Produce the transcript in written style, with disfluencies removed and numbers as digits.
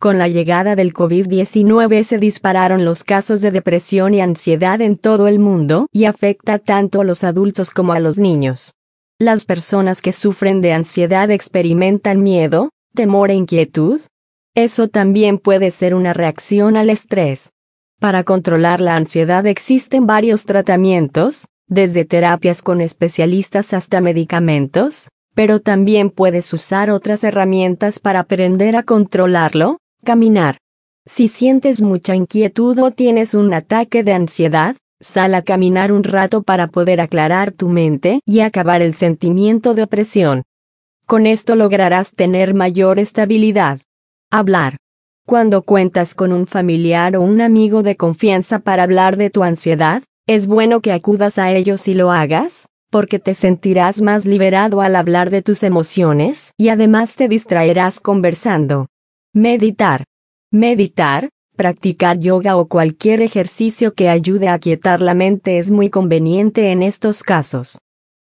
Con la llegada del COVID-19 se dispararon los casos de depresión y ansiedad en todo el mundo y afecta tanto a los adultos como a los niños. Las personas que sufren de ansiedad experimentan miedo, temor e inquietud. Eso también puede ser una reacción al estrés. Para controlar la ansiedad existen varios tratamientos, desde terapias con especialistas hasta medicamentos, pero también puedes usar otras herramientas para aprender a controlarlo. Caminar. Si sientes mucha inquietud o tienes un ataque de ansiedad, sal a caminar un rato para poder aclarar tu mente y acabar el sentimiento de opresión. Con esto lograrás tener mayor estabilidad. Hablar. Cuando cuentas con un familiar o un amigo de confianza para hablar de tu ansiedad, es bueno que acudas a ellos y lo hagas, porque te sentirás más liberado al hablar de tus emociones y además te distraerás conversando. Meditar. Meditar, practicar yoga o cualquier ejercicio que ayude a aquietar la mente es muy conveniente en estos casos.